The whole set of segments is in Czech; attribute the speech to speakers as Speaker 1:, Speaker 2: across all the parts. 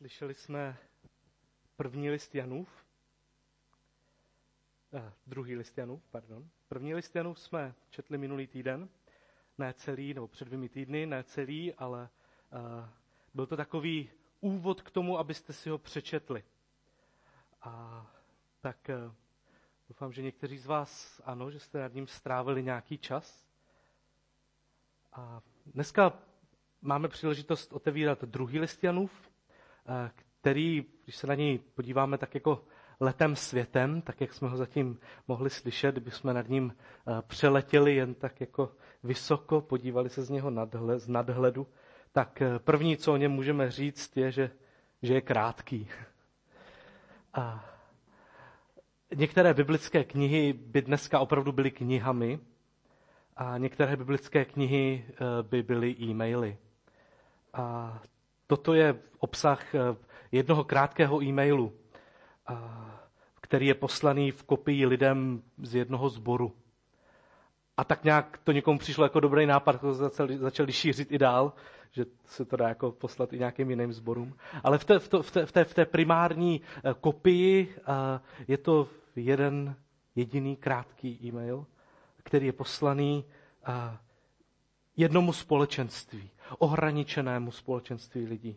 Speaker 1: Slyšeli jsme první list Janův, druhý list Janův, pardon. První list Janův jsme četli minulý týden, ne celý, nebo před 2 týdny, ne celý, ale byl to takový úvod k tomu, abyste si ho přečetli. A tak doufám, že někteří z vás ano, že jste nad ním strávili nějaký čas. A dneska máme příležitost otevírat druhý list Janův, který, když se na něj podíváme tak jako letem světem, tak jak jsme ho zatím mohli slyšet, kdybychom nad ním přeletěli jen tak jako vysoko, podívali se z něho z nadhledu, tak první, co o něm můžeme říct, je, že je krátký. A některé biblické knihy by dneska opravdu byly knihami a některé biblické knihy by byly e-maily. A toto je obsah jednoho krátkého e-mailu, který je poslaný v kopii lidem z jednoho sboru. A tak nějak to někomu přišlo jako dobrý nápad, to začali šířit i dál, že se to dá jako poslat i nějakým jiným sborům. Ale v té primární kopii je to jeden jediný krátký e-mail, který je poslaný jednomu společenství, ohraničenému společenství lidí.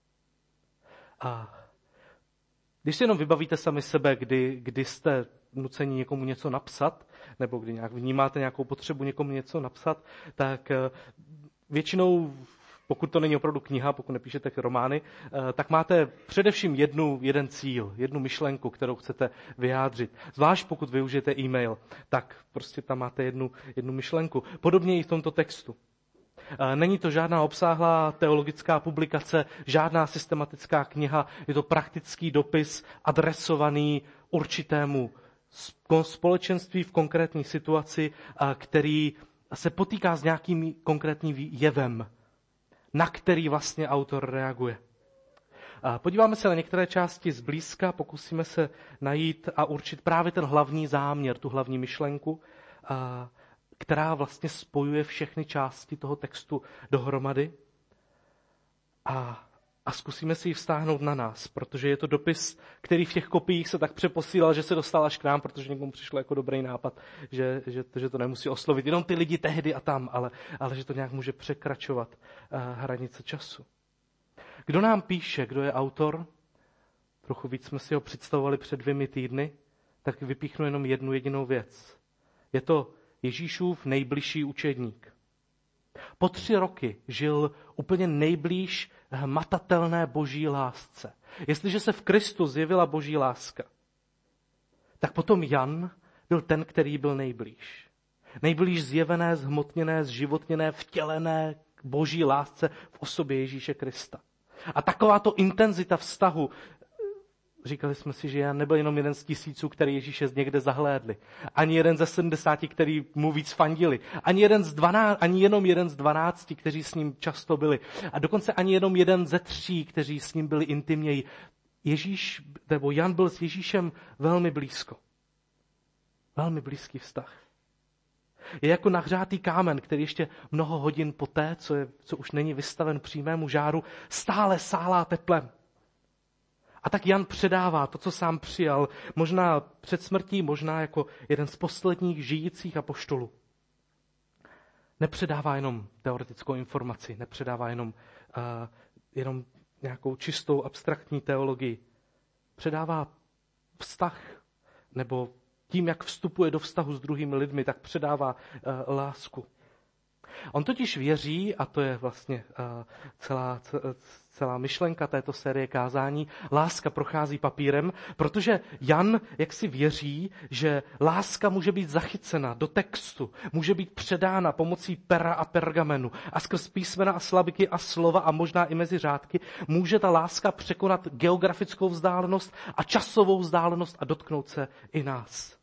Speaker 1: A když si jenom vybavíte sami sebe, kdy jste nuceni někomu něco napsat, nebo kdy nějak vnímáte nějakou potřebu někomu něco napsat, tak většinou, pokud to není opravdu kniha, pokud nepíšete romány, tak máte především jeden cíl, jednu myšlenku, kterou chcete vyjádřit. Zvlášť pokud využijete e-mail, tak prostě tam máte jednu myšlenku. Podobně i v tomto textu. Není to žádná obsáhlá teologická publikace, žádná systematická kniha, je to praktický dopis adresovaný určitému společenství v konkrétní situaci, který se potýká s nějakým konkrétním jevem, na který vlastně autor reaguje. Podíváme se na některé části zblízka, pokusíme se najít a určit právě ten hlavní záměr, tu hlavní myšlenku, která vlastně spojuje všechny části toho textu dohromady. A zkusíme si ji vztáhnout na nás, protože je to dopis, který v těch kopiích se tak přeposílal, že se dostal až k nám, protože někomu přišlo jako dobrý nápad, že to nemusí oslovit jenom ty lidi tehdy a tam, ale že to nějak může překračovat hranice času. Kdo nám píše, kdo je autor? Trochu víc jsme si ho představovali před 2 týdny, tak vypíchnu jenom jednu jedinou věc. Je to Ježíšův nejbližší učedník. Po 3 roky žil úplně nejblíž hmatatelné boží lásce. Jestliže se v Kristu zjevila boží láska, tak potom Jan byl ten, který byl nejblíž. Nejblíž zjevené, zhmotněné, zživotněné, vtělené boží lásce v osobě Ježíše Krista. A takováto intenzita vztahu, říkali jsme si, že Jan nebyl jenom jeden z 1000, který Ježíše někde zahlédli. Ani jeden ze 70, který mu víc fandili. Ani jenom jeden z 12, kteří s ním často byli. A dokonce ani jenom jeden ze 3, kteří s ním byli intimněji. Jan byl s Ježíšem velmi blízko. Velmi blízký vztah. Je jako nahřátý kámen, který ještě mnoho hodin poté, co už není vystaven přímému žáru, stále sálá teplem. A tak Jan předává to, co sám přijal, možná před smrtí, možná jako jeden z posledních žijících apoštolů. Nepředává jenom teoretickou informaci, nepředává jenom nějakou čistou abstraktní teologii. Předává vztah, nebo tím, jak vstupuje do vztahu s druhými lidmi, tak předává lásku. On totiž věří, a to je vlastně celá myšlenka této série kázání, láska prochází papírem, protože Jan jaksi věří, že láska může být zachycena do textu, může být předána pomocí pera a pergamenu a skrz písmena a slabiky a slova a možná i mezi řádky může ta láska překonat geografickou vzdálenost a časovou vzdálenost a dotknout se i nás.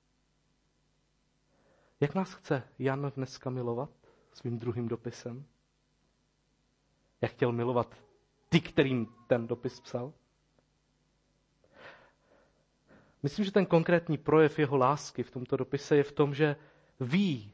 Speaker 1: Jak nás chce Jan dneska milovat svým druhým dopisem? Jak chtěl milovat ty, kterým ten dopis psal? Myslím, že ten konkrétní projev jeho lásky v tomto dopise je v tom, že ví,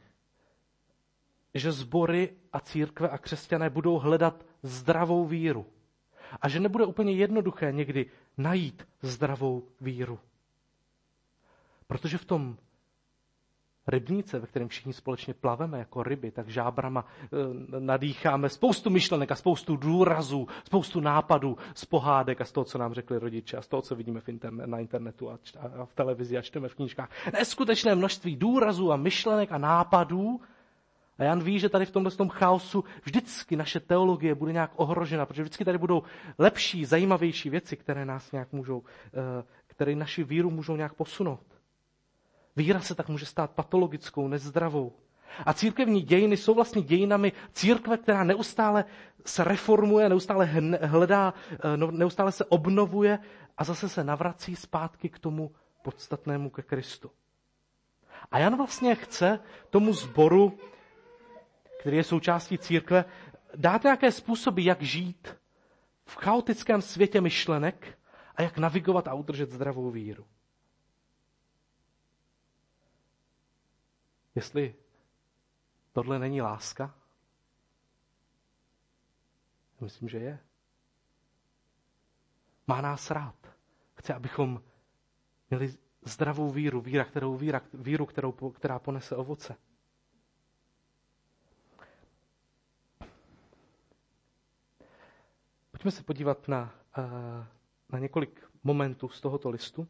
Speaker 1: že sbory a církve a křesťané budou hledat zdravou víru. A že nebude úplně jednoduché někdy najít zdravou víru. Protože v tom rybníce, ve kterém všichni společně plaveme jako ryby, tak žábrama nadýcháme spoustu myšlenek a spoustu důrazů, spoustu nápadů z pohádek a z toho, co nám řekli rodiče a z toho, co vidíme na internetu a v televizi a čteme v knížkách. Neskutečné množství důrazů a myšlenek a nápadů. A Jan ví, že tady v tomhle chaosu vždycky naše teologie bude nějak ohrožena, protože vždycky tady budou lepší, zajímavější věci, které nás nějak můžou, které naši víru můžou nějak posunout. Víra se tak může stát patologickou, nezdravou. A církevní dějiny jsou vlastně dějinami církve, která neustále se reformuje, neustále hledá, neustále se obnovuje a zase se navrací zpátky k tomu podstatnému, ke Kristu. A Jan vlastně chce tomu sboru, který je součástí církve, dát nějaké způsoby, jak žít v chaotickém světě myšlenek a jak navigovat a udržet zdravou víru. Jestli tohle není láska, myslím, že je. Má nás rád. Chce, abychom měli zdravou víru, víru, která ponese ovoce. Pojďme se podívat na několik momentů z tohoto listu.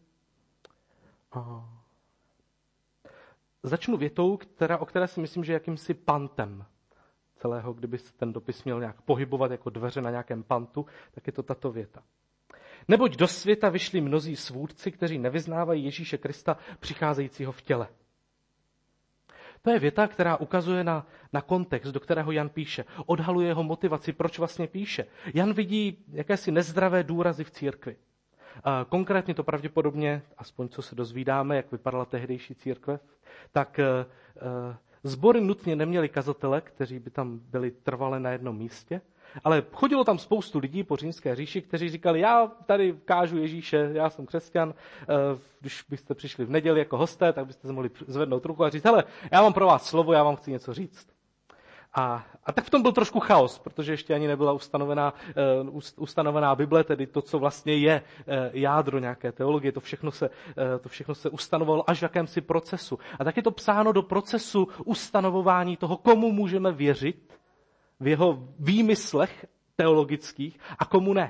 Speaker 1: Začnu větou, o které si myslím, že je jakýmsi pantem celého, kdyby se ten dopis měl nějak pohybovat jako dveře na nějakém pantu, tak je to tato věta. Neboť do světa vyšli mnozí svůdci, kteří nevyznávají Ježíše Krista přicházejícího v těle. To je věta, která ukazuje na kontext, do kterého Jan píše. Odhaluje jeho motivaci, proč vlastně píše. Jan vidí jakési nezdravé důrazy v církvi. Konkrétně to pravděpodobně, aspoň co se dozvídáme, jak vypadala tehdejší církve, tak sbory nutně neměli kazatele, kteří by tam byli trvale na jednom místě, ale chodilo tam spoustu lidí po římské říši, kteří říkali, já tady kážu Ježíše, já jsem křesťan, když byste přišli v neděli jako hosté, tak byste se mohli zvednout ruku a říct, hele, já mám pro vás slovo, já vám chci něco říct. A tak v tom byl trošku chaos, protože ještě ani nebyla ustanovená Bible, tedy to, co vlastně je jádro nějaké teologie, to všechno se ustanovalo až v jakémsi procesu. A tak je to psáno do procesu ustanovování toho, komu můžeme věřit v jeho výmyslech teologických a komu ne.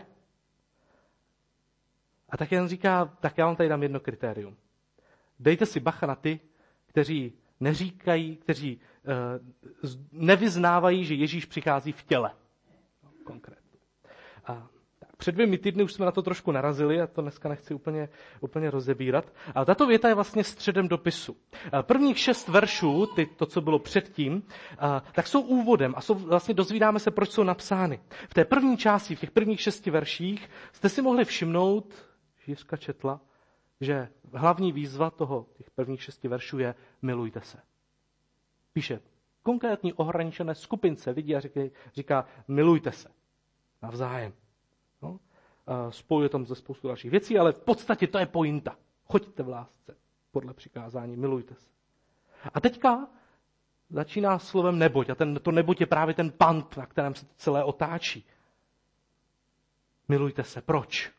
Speaker 1: A tak jen říká, tak já vám tady dám jedno kritérium. Dejte si bacha na ty, kteří neříkají, kteří nevyznávají, že Ježíš přichází v těle. Konkrétně. Před 2 týdny už jsme na to trošku narazili a to dneska nechci úplně rozebírat. A tato věta je vlastně středem dopisu. Prvních 6 veršů, to, co bylo předtím, tak jsou úvodem a vlastně dozvídáme se, proč jsou napsány. V té první části, v těch prvních 6 verších, jste si mohli všimnout, Jiřka četla, že hlavní výzva těch prvních 6 veršů je milujte se. Píše konkrétní ohraničené skupince lidí a říká milujte se navzájem. No? Spojuje tam ze spoustu dalších věcí, ale v podstatě to je pointa. Choďte v lásce podle přikázání, milujte se. A teďka začíná slovem neboť a to neboť je právě ten pant, na kterém se to celé otáčí. Milujte se. Proč?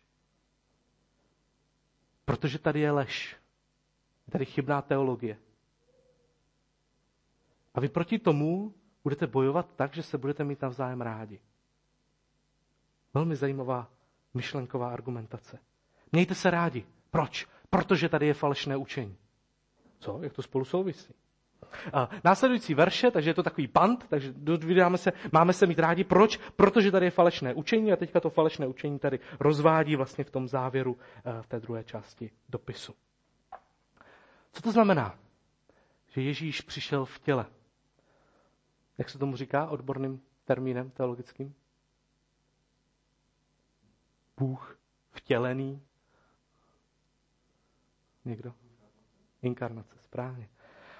Speaker 1: Protože tady je lež. Je tady chybná teologie. A vy proti tomu budete bojovat tak, že se budete mít navzájem rádi. Velmi zajímavá myšlenková argumentace. Mějte se rádi. Proč? Protože tady je falešné učení. Co? Jak to spolu souvisí? Následující verše, takže je to takový pant, takže dozvídáme se, máme se mít rádi. Proč? Protože tady je falešné učení a teďka to falešné učení tady rozvádí vlastně v tom závěru v té druhé části dopisu. Co to znamená? Že Ježíš přišel v těle. Jak se tomu říká odborným termínem teologickým? Bůh vtělený. Někdo? Inkarnace, správně.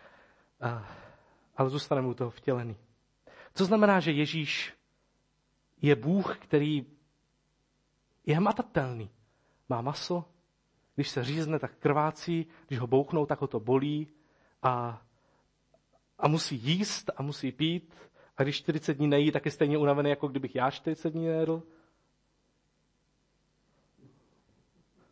Speaker 1: Ale zůstaneme u toho vtělený. Co znamená, že Ježíš je Bůh, který je hmatatelný. Má maso, když se řízne, tak krvácí, když ho bouchnou, tak ho to bolí a musí jíst a musí pít a když 40 dní nejí, tak je stejně unavený, jako kdybych já 40 dní nejedl.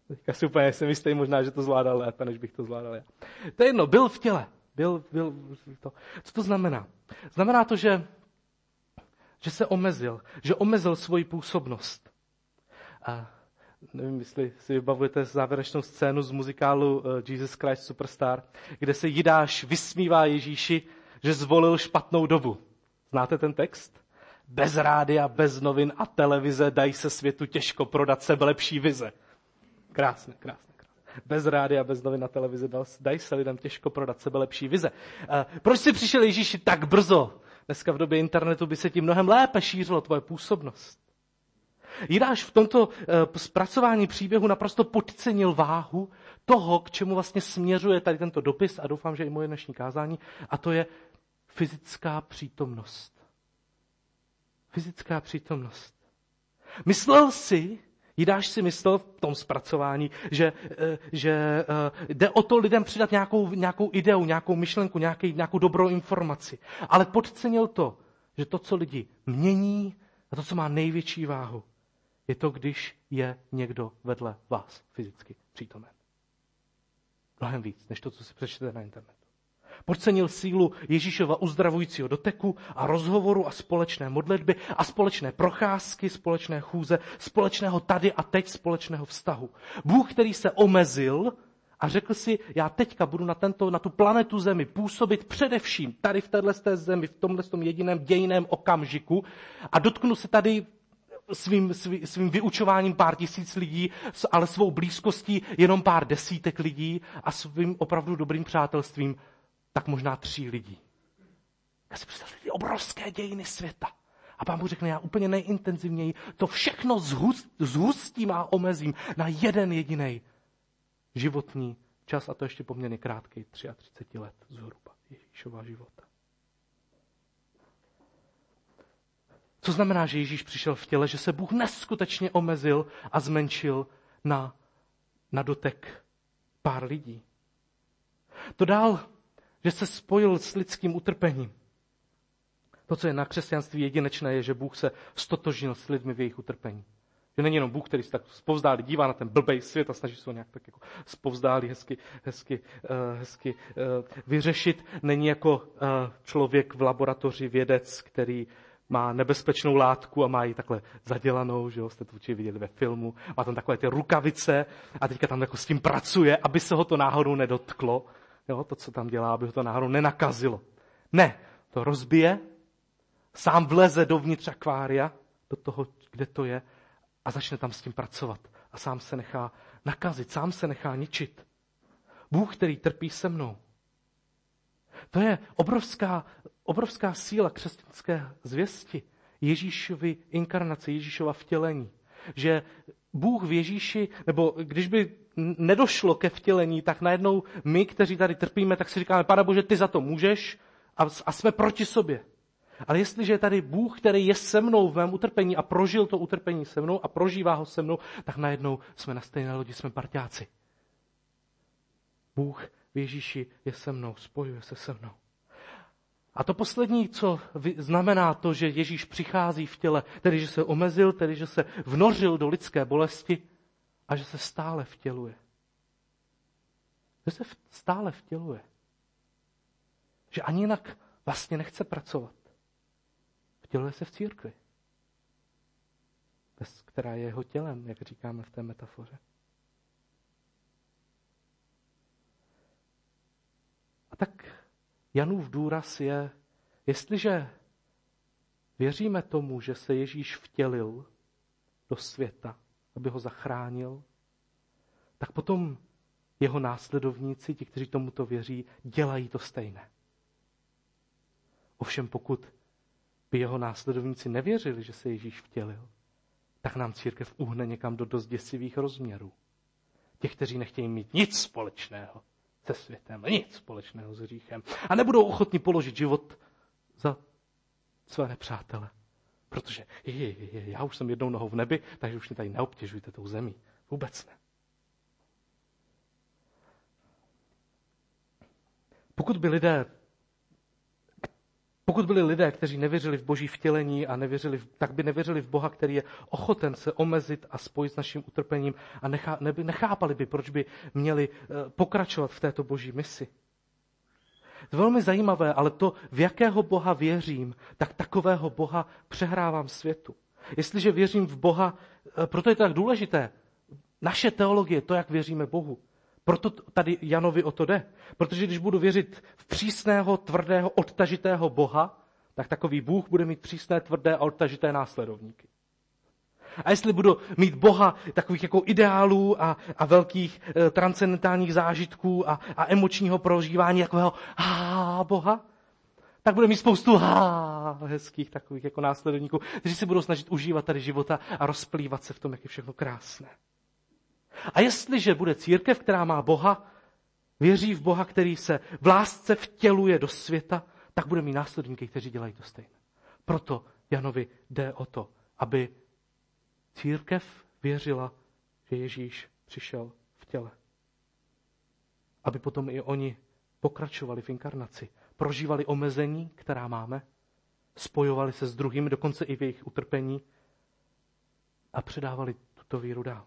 Speaker 1: Teďka si úplně jsem jistý, možná, že to zvládal lépe, než bych to zvládal já. To je jedno, byl v těle. Byl to. Co to znamená? Znamená to, že se omezil, že omezil svoji působnost. A nevím, jestli si vybavujete závěrečnou scénu z muzikálu Jesus Christ Superstar, kde se Jidáš vysmívá Ježíši, že zvolil špatnou dobu. Znáte ten text? Bez rádia, bez novin a televize dají se světu těžko prodat sebelepší vize. Krásné. Bez rádia, bez novin a televize dají se lidem těžko prodat sebelepší vize. Proč jsi přišel Ježíši tak brzo? Dneska v době internetu by se ti mnohem lépe šířilo tvoje působnost. Jidáš v tomto zpracování příběhu naprosto podcenil váhu toho, k čemu vlastně směřuje tady tento dopis a doufám, že i moje dnešní kázání, a to je fyzická přítomnost. Fyzická přítomnost. Jidáš si myslel v tom zpracování, že jde o to lidem přidat nějakou ideu, nějakou myšlenku, nějakou dobrou informaci. Ale podcenil to, že to, co lidi mění a to, co má největší váhu, je to, když je někdo vedle vás fyzicky přítomen. Mnohem víc, než to, co si přečtete na internetu. Podcenil sílu Ježíšova uzdravujícího doteku a rozhovoru a společné modlitby a společné procházky, společné chůze, společného tady a teď, společného vztahu. Bůh, který se omezil a řekl si, já teďka budu na tu planetu Zemi působit především tady v této zemi, v tomhle jediném dějiném okamžiku a dotknu se tady svým vyučováním pár tisíc lidí, ale svou blízkostí jenom pár desítek lidí a svým opravdu dobrým přátelstvím tak možná 3 lidí. Já si představte ty obrovské dějiny světa. A Pán Bůh řekne, já úplně nejintenzivněji to všechno zhustím a omezím na jeden jediný životní čas, a to ještě poměrně krátký, 33 let zhruba Ježíšova života. Co znamená, že Ježíš přišel v těle, že se Bůh neskutečně omezil a zmenšil na dotek pár lidí. To dál, že se spojil s lidským utrpením. To, co je na křesťanství jedinečné, je, že Bůh se stotožnil s lidmi v jejich utrpení. Že není jenom Bůh, který se tak zpovzdálí dívá na ten blbej svět a snaží se ho nějak tak jako zpovzdálí hezky vyřešit. Není jako člověk v laboratoři, vědec, který má nebezpečnou látku a má ji takhle zadělanou, že jo, jste to určitě viděli ve filmu. Má tam takové ty rukavice a teďka tam jako s tím pracuje, aby se ho to náhodou nedotklo. Jo, to, co tam dělá, aby ho to náhodou nenakazilo. Ne, to rozbije, sám vleze dovnitř akvária, do toho, kde to je, a začne tam s tím pracovat. A sám se nechá nakazit, sám se nechá ničit. Bůh, který trpí se mnou. To je obrovská síla křesťanské zvěsti. Ježíšovy inkarnace, Ježíšova vtělení. Že Bůh v Ježíši, nebo když by nedošlo ke vtělení, tak najednou my, kteří tady trpíme, tak si říkáme, Pane Bože, ty za to můžeš a jsme proti sobě. Ale jestliže je tady Bůh, který je se mnou v mém utrpení a prožil to utrpení se mnou a prožívá ho se mnou, tak najednou jsme na stejné lodi, jsme parťáci. Bůh v Ježíši je se mnou, spojuje se mnou. A to poslední, co znamená to, že Ježíš přichází v těle, tedy že se omezil, tedy že se vnořil do lidské bolesti a že se stále vtěluje. Že se stále vtěluje. Že ani jinak vlastně nechce pracovat. Vtěluje se v církvi, která je jeho tělem, jak říkáme v té metafoře. A tak Janův důraz je, jestliže věříme tomu, že se Ježíš vtělil do světa, aby ho zachránil, tak potom jeho následovníci, ti, kteří tomuto věří, dělají to stejné. Ovšem pokud by jeho následovníci nevěřili, že se Ježíš vtělil, tak nám církev uhne někam do dost děsivých rozměrů. Těch, kteří nechtějí mít nic společného se světem, nic společného s hříchem a nebudou ochotni položit život za své nepřátele. Protože já už jsem jednou nohou v nebi, takže už mě tady neobtěžujte tou zemí. Vůbec ne. Pokud by lidé, Pokud byli lidé, kteří nevěřili v Boží vtělení a tak by nevěřili v Boha, který je ochoten se omezit a spojit s naším utrpením a nechápali by, proč by měli pokračovat v této Boží misi. To je velmi zajímavé, ale to, v jakého Boha věřím, tak takového Boha přehrávám světu. Jestliže věřím v Boha, proto je to tak důležité, naše teologie, to, jak věříme Bohu. Proto tady Janovi o to jde. Protože když budu věřit v přísného, tvrdého, odtažitého Boha, tak takový Bůh bude mít přísné, tvrdé a odtažité následovníky. A jestli budu mít Boha takových jako ideálů a velkých transcendentálních zážitků a emočního prožívání takového Boha, tak bude mít spoustu hezkých takových jako následovníků, kteří se budou snažit užívat tady života a rozplývat se v tom, jak je všechno krásné. A jestliže bude církev, která má Boha, věří v Boha, který se v lásce vtěluje do světa, tak bude mít následníky, kteří dělají to stejné. Proto Janovi jde o to, aby církev věřila, že Ježíš přišel v těle. Aby potom i oni pokračovali v inkarnaci, prožívali omezení, která máme, spojovali se s druhými, dokonce i v jejich utrpení a předávali tuto víru dál.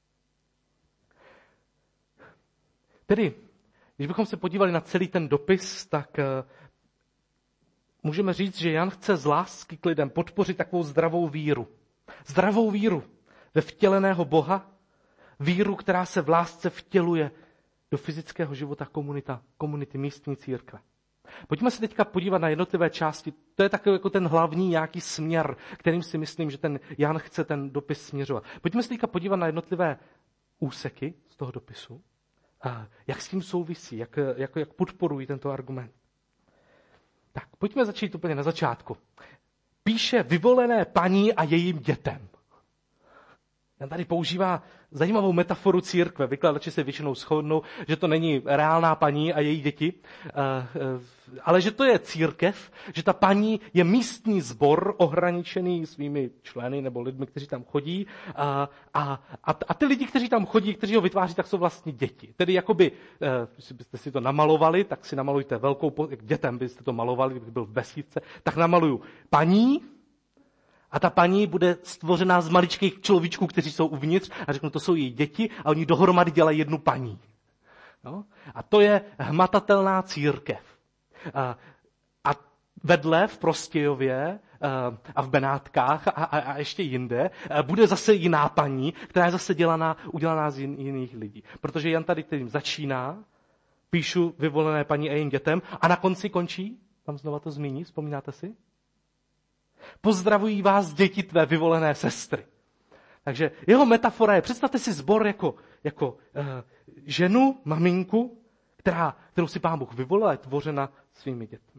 Speaker 1: Tedy, když bychom se podívali na celý ten dopis, tak můžeme říct, že Jan chce z lásky k lidem podpořit takovou zdravou víru. Zdravou víru ve vtěleného Boha, víru, která se v lásce vtěluje do fyzického života komunity místní církve. Pojďme se teďka podívat na jednotlivé části. To je takový jako ten hlavní nějaký směr, kterým si myslím, že ten Jan chce ten dopis směřovat. Pojďme se teďka podívat na jednotlivé úseky z toho dopisu. Jak s tím souvisí, jak podporují tento argument. Tak, pojďme začít úplně na začátku. Píše vyvolené paní a jejím dětem. Jan tady používá zajímavou metaforu církve. Vykladači se většinou shodnou, že to není reálná paní a její děti, ale že to je církev, že ta paní je místní sbor ohraničený svými členy nebo lidmi, kteří tam chodí. A ty lidi, kteří tam chodí, kteří ho vytváří, tak jsou vlastně děti. Tedy jakoby, když byste si to namalovali, tak si namalujte velkou, dětem byste to malovali, kdyby byl v besídce, tak namaluju paní. A ta paní bude stvořená z maličkých človíčků, kteří jsou uvnitř a řeknu, to jsou její děti a oni dohromady dělají jednu paní. No? A to je hmatatelná církev. A vedle v Prostějově a v Benátkách a ještě jinde bude zase jiná paní, která je zase udělaná z jiných lidí. Protože Jan tady tím začíná, píšu vyvolené paní a jejím dětem a na konci končí, tam znova to zmíní, vzpomínáte si? Pozdravují vás děti tvé vyvolené sestry. Takže jeho metafora je, představte si sbor jako ženu, maminku, kterou si Pán Bůh vyvolil a je tvořena svými dětmi.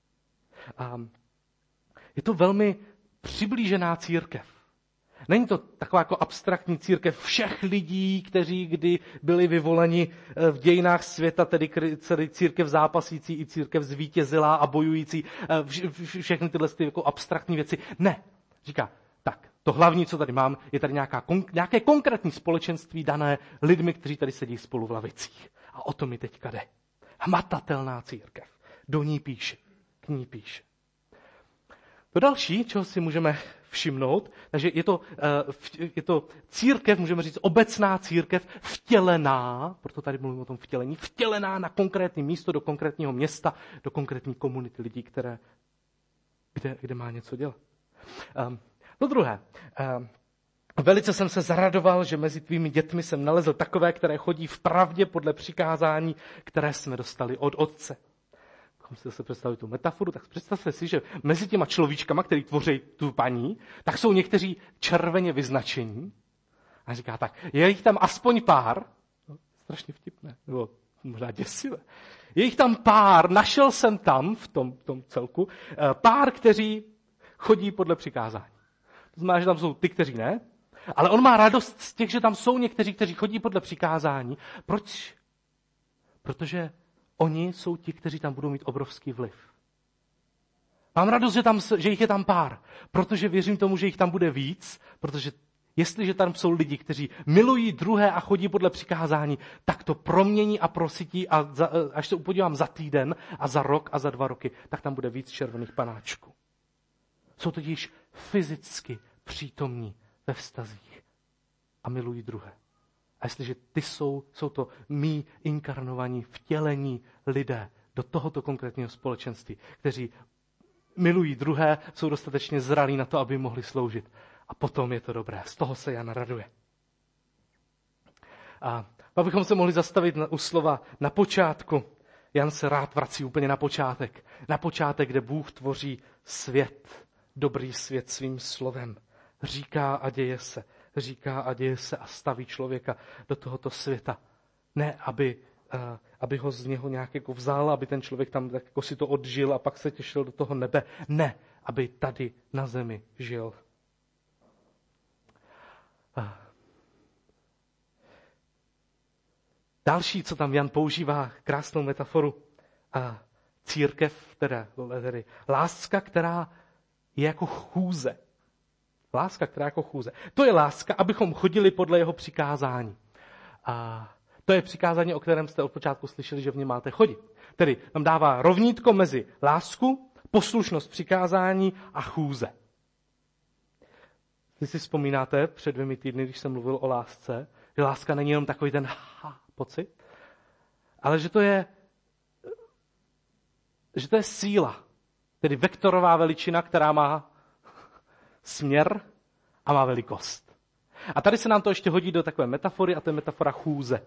Speaker 1: Je to velmi přiblížená církev. Není to taková jako abstraktní církev všech lidí, kteří kdy byli vyvoleni v dějinách světa, tedy církev zápasící i církev zvítězilá a bojující, všechny tyhle jako abstraktní věci. Ne, říká, tak, to hlavní, co tady mám, je tady nějaké konkrétní společenství dané lidmi, kteří tady sedí spolu v lavicích. A o to mi teďka jde. Hmatatelná církev. Do ní píše, k ní píše. To další, čeho si můžeme všimnout, takže je to církev, můžeme říct obecná církev, vtělená, proto tady mluvím o tom vtělení, vtělená na konkrétní místo, do konkrétního města, do konkrétní komunity lidí, kde má něco dělat. Do druhé, velice jsem se zaradoval, že mezi tvými dětmi jsem nalezl takové, které chodí v pravdě podle přikázání, které jsme dostali od Otce. Když si zase představit tu metaforu, tak představte si, že mezi těma človíčkama, který tvoří tu paní, tak jsou někteří červeně vyznačení. A říká tak, je jich tam aspoň pár, strašně vtipné, nebo možná děsivé, je jich tam pár, našel jsem tam v tom celku, pár, kteří chodí podle přikázání. To znamená, že tam jsou ty, kteří ne, ale on má radost z těch, že tam jsou někteří, kteří chodí podle přikázání. Proč? Protože oni jsou ti, kteří tam budou mít obrovský vliv. Mám radost, že jich je tam pár, protože věřím tomu, že jich tam bude víc, protože jestliže tam jsou lidi, kteří milují druhé a chodí podle přikázání, tak to promění a prosytí a až se podívám za týden a za rok a za 2 roky, tak tam bude víc červených panáčků. Jsou totiž fyzicky přítomní ve vztazích a milují druhé. A jestliže ty jsou to mí inkarnovaní, vtělení lidé do tohoto konkrétního společenství, kteří milují druhé, jsou dostatečně zralí na to, aby mohli sloužit. A potom je to dobré. Z toho se Jan raduje. A abychom se mohli zastavit u slova na počátku, Jan se rád vrací úplně na počátek. Na počátek, kde Bůh tvoří svět, dobrý svět svým slovem. Říká a děje se a staví člověka do tohoto světa. Ne, aby ho z něho nějak jako vzal, aby ten člověk tam tak jako si to odžil a pak se těšil do toho nebe. Ne, aby tady na zemi žil. Další, co tam Jan používá, krásnou metaforu, církev, tedy láska, která je jako chůze. Láska, která je jako chůze. To je láska, abychom chodili podle jeho přikázání. A to je přikázání, o kterém jste od počátku slyšeli, že v něm máte chodit. Tedy nám dává rovnítko mezi lásku, poslušnost přikázání a chůze. Vy si vzpomínáte před 2 týdny, když jsem mluvil o lásce, že láska není jenom takový ten pocit, ale že to je síla, tedy vektorová veličina, která má směr a má velikost. A tady se nám to ještě hodí do takové metafory a to je metafora chůze.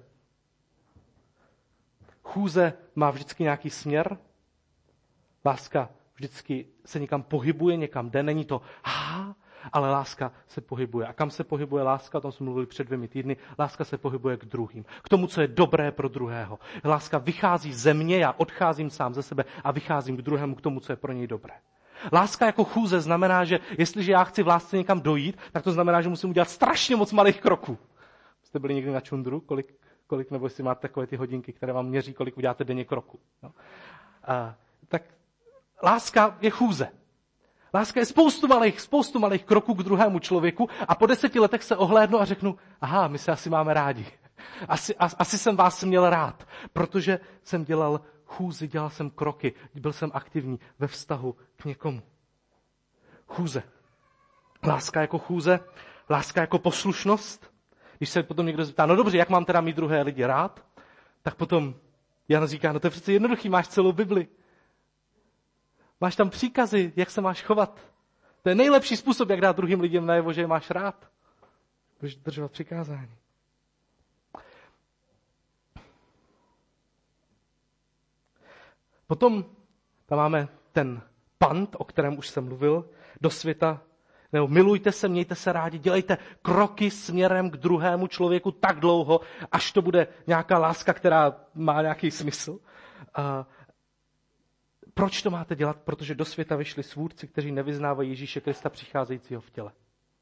Speaker 1: Chůze má vždycky nějaký směr, láska vždycky se někam pohybuje, někam jde, není to ale láska se pohybuje. A kam se pohybuje láska? O tom jsme mluvili před 2 týdny. Láska se pohybuje k druhým. K tomu, co je dobré pro druhého. Láska vychází ze mě, já odcházím sám ze sebe a vycházím k druhému, k tomu, co je pro něj dobré. Láska jako chůze znamená, že jestliže já chci v lásce někam dojít, tak to znamená, že musím udělat strašně moc malých kroků. Jste byli někdy na čundru? Kolik nebo jestli máte takové ty hodinky, které vám měří, kolik uděláte denně kroků. No. Tak láska je chůze. Láska je spoustu malých kroků k druhému člověku a po 10 letech se ohlédnu a řeknu, my se asi máme rádi. Asi jsem vás měl rád, protože jsem dělal chůzi, dělal jsem kroky, byl jsem aktivní ve vztahu k někomu. Chůze. Láska jako chůze, láska jako poslušnost. Když se potom někdo zeptá, no dobře, jak mám teda mít druhé lidi rád, tak potom Jan říká, no to je přece jednoduchý, máš celou Bibli. Máš tam příkazy, jak se máš chovat. To je nejlepší způsob, jak dát druhým lidem najevo, že je máš rád. Budeš dodržovat přikázání. Potom tam máme ten pant, o kterém už jsem mluvil, do světa. Nebo milujte se, mějte se rádi, dělejte kroky směrem k druhému člověku tak dlouho, až to bude nějaká láska, která má nějaký smysl. Proč to máte dělat? Protože do světa vyšli svůdci, kteří nevyznávají Ježíše Krista přicházejícího v těle.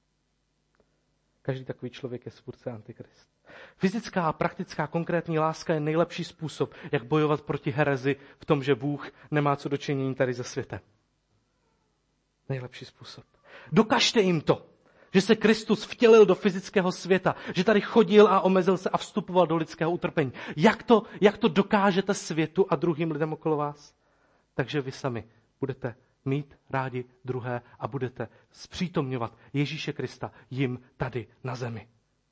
Speaker 1: Každý takový člověk je svůdce Antikrist. Fyzická a praktická konkrétní láska je nejlepší způsob, jak bojovat proti herezi v tom, že Bůh nemá co dočinění tady ze světem. Nejlepší způsob. Dokažte jim to, že se Kristus vtělil do fyzického světa, že tady chodil a omezil se a vstupoval do lidského utrpení. Jak to dokážete světu a druhým lidem okolo vás? Takže vy sami budete mít rádi druhé a budete zpřítomňovat Ježíše Krista jim tady na zemi.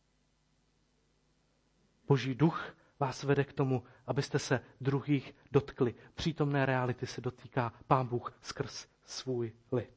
Speaker 1: Boží duch vás vede k tomu, abyste se druhých dotkli. Přítomné reality se dotýká Pán Bůh skrz svůj lid.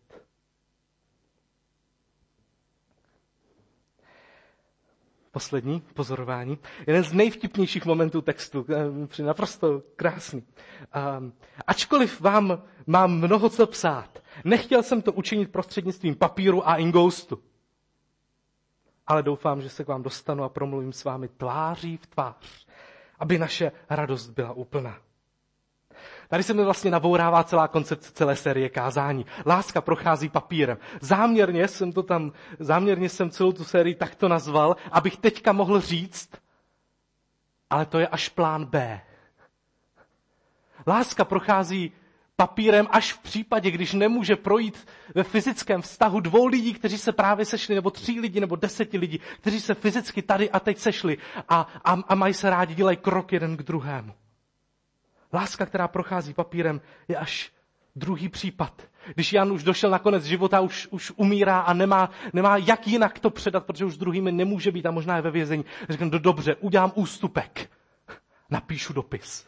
Speaker 1: Poslední pozorování. Jeden z nejvtipnějších momentů textu. Naprosto krásný. Ačkoliv vám mám mnoho co psát, nechtěl jsem to učinit prostřednictvím papíru a ingoustu. Ale doufám, že se k vám dostanu a promluvím s vámi tváří v tvář, aby naše radost byla úplná. Tady se mi vlastně nabourává celá koncepce celé série kázání. Láska prochází papírem. Záměrně jsem celou tu sérii takto nazval, abych teďka mohl říct, ale to je až plán B. Láska prochází papírem až v případě, když nemůže projít ve fyzickém vztahu 2 lidí, kteří se právě sešli, nebo 3 lidi, nebo 10 lidí, kteří se fyzicky tady a teď sešli a mají se rádi, dělají krok jeden k druhému. Láska, která prochází papírem, je až druhý případ. Když Jan už došel na konec života, už umírá a nemá jak jinak to předat, protože už s druhými nemůže být a možná je ve vězení. Řekne, no dobře, udělám ústupek. Napíšu dopis.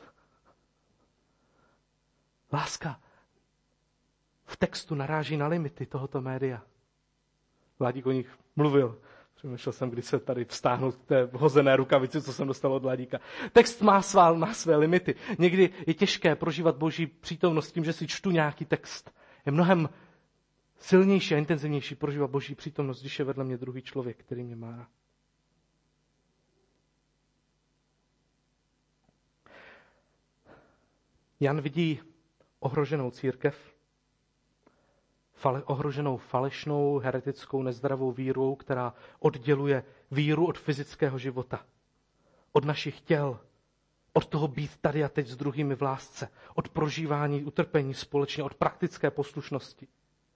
Speaker 1: Láska v textu naráží na limity tohoto média. Vladík o nich mluvil. Přemýšlel jsem, kdy se tady vztáhnout k té hozené rukavici, co jsem dostal od Vladíka. Text má své limity. Někdy je těžké prožívat Boží přítomnost tím, že si čtu nějaký text. Je mnohem silnější a intenzivnější prožívat Boží přítomnost, když je vedle mě druhý člověk, který mě má rád. Jan vidí ohroženou církev, ohroženou falešnou, heretickou, nezdravou vírou, která odděluje víru od fyzického života, od našich těl, od toho být tady a teď s druhými v lásce, od prožívání utrpení společně, od praktické poslušnosti.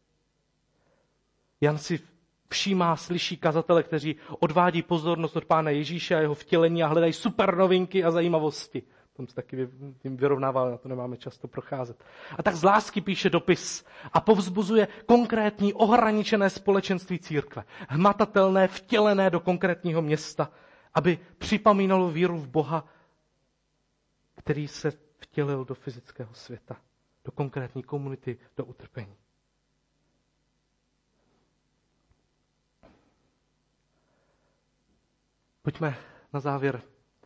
Speaker 1: Jan si všímá, slyší kazatele, kteří odvádí pozornost od Pána Ježíše a jeho vtělení a hledají super novinky a zajímavosti. Tom se taky vyrovnával, na to nemáme často procházet. A tak z lásky píše dopis a povzbuzuje konkrétní, ohraničené společenství církve. Hmatatelné, vtělené do konkrétního města, aby připomínalo víru v Boha, který se vtělil do fyzického světa, do konkrétní komunity, do utrpení. Pojďme na závěr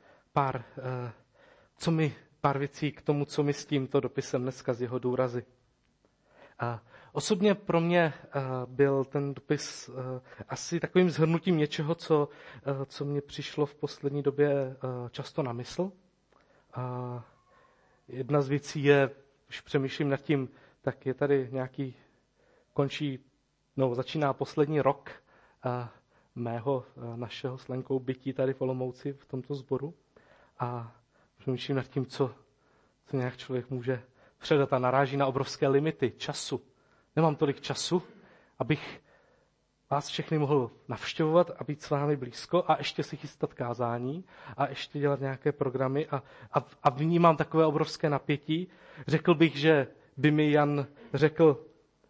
Speaker 1: pár věcí k tomu, co my s tímto dopisem dneska z jeho důrazy. Osobně pro mě byl ten dopis asi takovým shrnutím něčeho, co mě přišlo v poslední době často na mysl. Jedna z věcí je, když přemýšlím nad tím, tak je tady začíná poslední rok našeho s Lenkou bytí tady v Olomouci v tomto sboru a přemýšlím nad tím, co nějak člověk může předat a naráží na obrovské limity času. Nemám tolik času, abych vás všechny mohl navštěvovat a být s vámi blízko a ještě si chystat kázání a ještě dělat nějaké programy a vnímám takové obrovské napětí. Řekl bych, že by mi Jan řekl,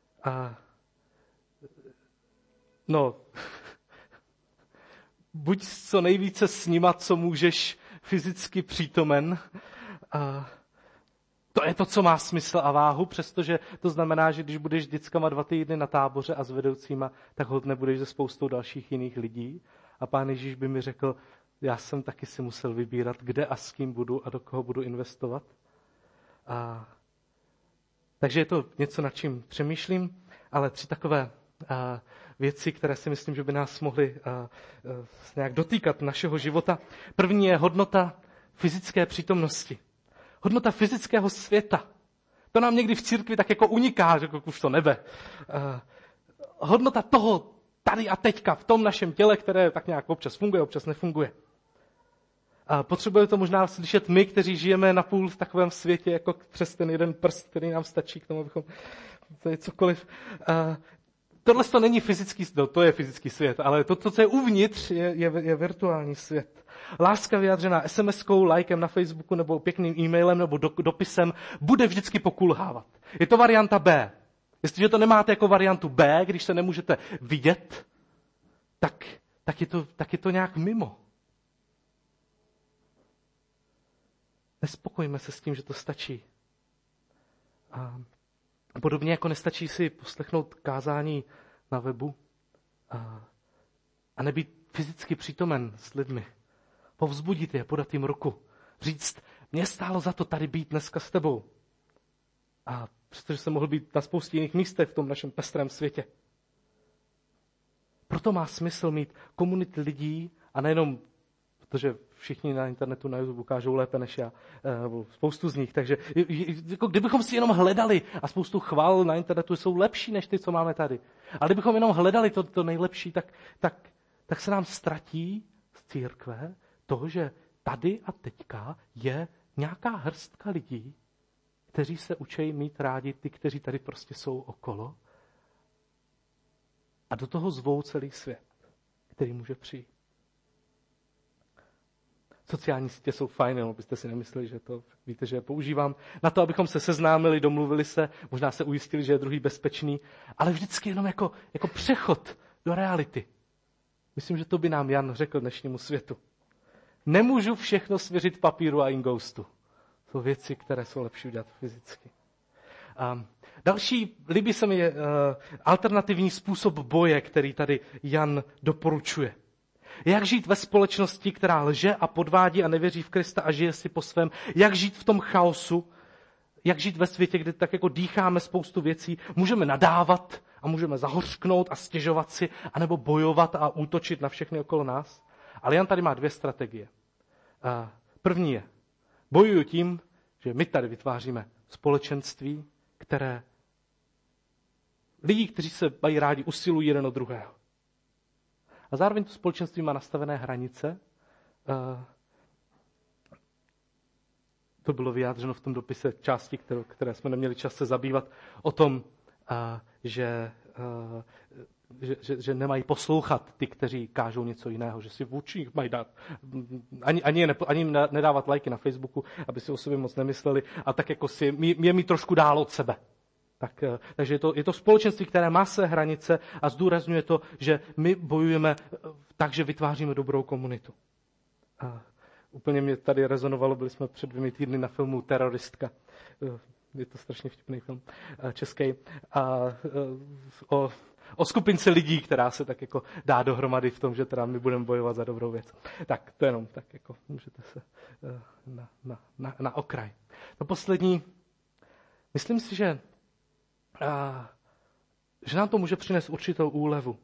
Speaker 1: buď co nejvíce s nima, co můžeš fyzicky přítomen. To je to, co má smysl a váhu, přestože to znamená, že když budeš s dětskama 2 týdny na táboře a s vedoucíma, tak hod nebudeš se spoustou dalších jiných lidí. A Pán Ježíš by mi řekl, já jsem taky si musel vybírat, kde a s kým budu a do koho budu investovat. Takže je to něco, nad čím přemýšlím, ale 3 takové věci, které si myslím, že by nás mohly nějak dotýkat našeho života. První je hodnota fyzické přítomnosti. Hodnota fyzického světa. To nám někdy v církvi tak jako uniká, že už to nebe. Hodnota toho tady a teďka v tom našem těle, které tak nějak občas funguje, občas nefunguje. Potřebujeme to možná slyšet my, kteří žijeme napůl v takovém světě, jako přes ten jeden prst, který nám stačí k tomu, abychom tady cokoliv. Tohle to není fyzický svět, to je fyzický svět, ale to, co je uvnitř, je virtuální svět. Láska vyjádřená SMS-kou, lajkem na Facebooku nebo pěkným e-mailem nebo dopisem bude vždycky pokulhávat. Je to varianta B. Jestliže to nemáte jako variantu B, když se nemůžete vidět, tak je to nějak mimo. Nespokojíme se s tím, že to stačí. Podobně jako nestačí si poslechnout kázání na webu a nebýt fyzicky přítomen s lidmi. Povzbudit je, podat jim ruku. Říct, mě stálo za to tady být dneska s tebou. A přestože jsem mohl být na spoustě jiných místech v tom našem pestrém světě. Proto má smysl mít komunity lidí a nejenom, protože všichni na internetu, na YouTube ukážou lépe než já, nebo spoustu z nich. Takže jako kdybychom si jenom hledali, a spoustu chvál na internetu jsou lepší než ty, co máme tady. Ale kdybychom jenom hledali to nejlepší, tak se nám ztratí z církve to, že tady a teďka je nějaká hrstka lidí, kteří se učí mít rádi ty, kteří tady prostě jsou okolo. A do toho zvou celý svět, který může přijít. Sociální sítě jsou fajn, jenom byste si nemysleli, že to, víte, že je používám na to, abychom se seznámili, domluvili se, možná se ujistili, že je druhý bezpečný, ale vždycky jenom jako přechod do reality. Myslím, že to by nám Jan řekl dnešnímu světu. Nemůžu všechno svěřit papíru a ingoustu. Jsou věci, které jsou lepší udělat fyzicky. Další, líbí se mi alternativní způsob boje, který tady Jan doporučuje. Jak žít ve společnosti, která lže a podvádí a nevěří v Krista a žije si po svém. Jak žít v tom chaosu. Jak žít ve světě, kde tak jako dýcháme spoustu věcí. Můžeme nadávat a můžeme zahořknout a stěžovat si, anebo bojovat a útočit na všechny okolo nás. Ale Jan tady má 2 strategie. První je, bojuju tím, že my tady vytváříme společenství, které lidi, kteří se mají rádi, usilují jeden od druhého. A zároveň to společenství má nastavené hranice. To bylo vyjádřeno v tom dopise části, které jsme neměli čas se zabývat, o tom, že nemají poslouchat ty, kteří kážou něco jiného, že si vůči nich mají dát, ani jim nedávat lajky na Facebooku, aby si o sobě moc nemysleli, a tak jako si je mít trošku dál od sebe. Takže je to společenství, které má své hranice a zdůrazňuje to, že my bojujeme tak, že vytváříme dobrou komunitu. Úplně mě tady rezonovalo, byli jsme před 2 týdny na filmu Teroristka. Je to strašně vtipný film český. O skupince lidí, která se tak jako dá dohromady v tom, že teda my budeme bojovat za dobrou věc. Tak to jenom tak jako můžete se na okraj. To poslední. Myslím si, že nám to může přinést určitou úlevu.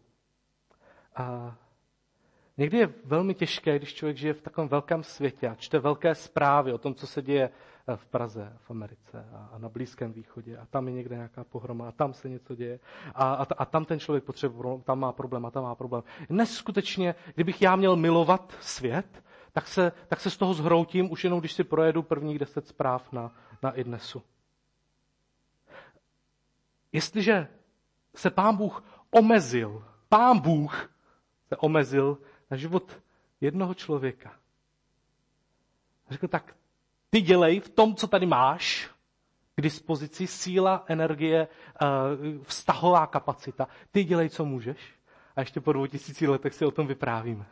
Speaker 1: Někdy je velmi těžké, když člověk žije v takovém velkém světě a čte velké zprávy o tom, co se děje v Praze, v Americe a na Blízkém východě. A tam je někde nějaká pohroma a tam se něco děje. A tam ten člověk potřebuje, tam má problém a tam má problém. Neskutečně, kdybych já měl milovat svět, tak se z toho zhroutím už jenom, když si projedu prvních 10 zpráv na iDnesu. Jestliže se Pán Bůh omezil na život jednoho člověka. A řekl tak, ty dělej v tom, co tady máš k dispozici, síla, energie, vztahová kapacita. Ty dělej, co můžeš. A ještě po 2000 letech si o tom vyprávíme.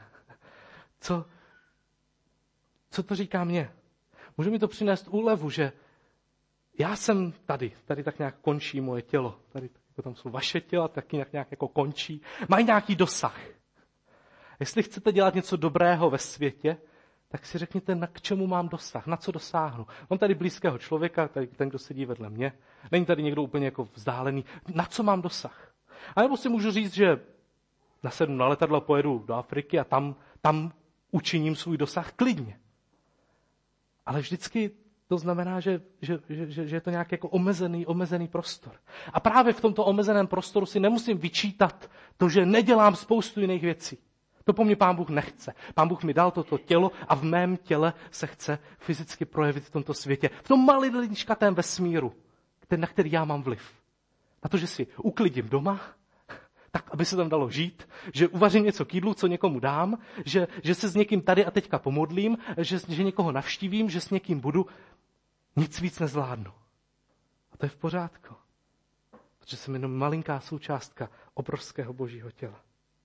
Speaker 1: Co to říká mně? Může mi to přinést úlevu, že já jsem tady tak nějak končí moje tělo. Tady jako tam jsou vaše těla, taky nějak jako končí. Mají nějaký dosah. Jestli chcete dělat něco dobrého ve světě, tak si řekněte, k čemu mám dosah, na co dosáhnu. Mám tady blízkého člověka, tady ten, kdo sedí vedle mě. Není tady někdo úplně jako vzdálený. Na co mám dosah? A nebo si můžu říct, že nasednu na letadlo, pojedu do Afriky a tam učiním svůj dosah klidně. Ale vždycky to znamená, že je to nějak jako omezený prostor. A právě v tomto omezeném prostoru si nemusím vyčítat to, že nedělám spoustu jiných věcí. To po mně Pán Bůh nechce. Pán Bůh mi dal toto tělo a v mém těle se chce fyzicky projevit v tomto světě. V tom maličkatém vesmíru, na který já mám vliv. Na to, že si uklidím doma, tak, aby se tam dalo žít, že uvařím něco k jídlu, co někomu dám, že se s někým tady a teďka pomodlím, že někoho navštívím, že s někým budu. Nic víc nezvládnu. A to je v pořádku. Protože jsem jenom malinká součástka obrovského Božího těla.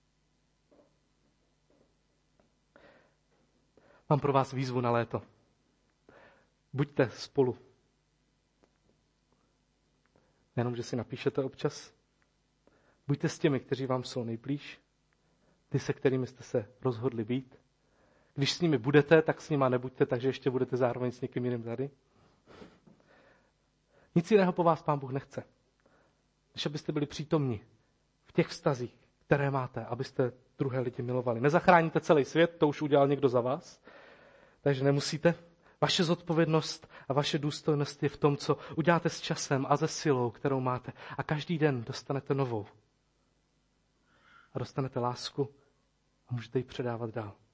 Speaker 1: Mám pro vás výzvu na léto. Buďte spolu. Nejenom, že si napíšete občas. Buďte s těmi, kteří vám jsou nejblíž. Ty, se kterými jste se rozhodli být. Když s nimi budete, tak s nima nebuďte, takže ještě budete zároveň s někým jiným tady. Nic jiného po vás Pán Bůh nechce. Než abyste byli přítomní v těch vztazích, které máte, abyste druhé lidi milovali. Nezachráníte celý svět, to už udělal někdo za vás, takže nemusíte. Vaše zodpovědnost a vaše důstojnost je v tom, co uděláte s časem a se silou, kterou máte. A každý den dostanete novou. A dostanete lásku a můžete ji předávat dál.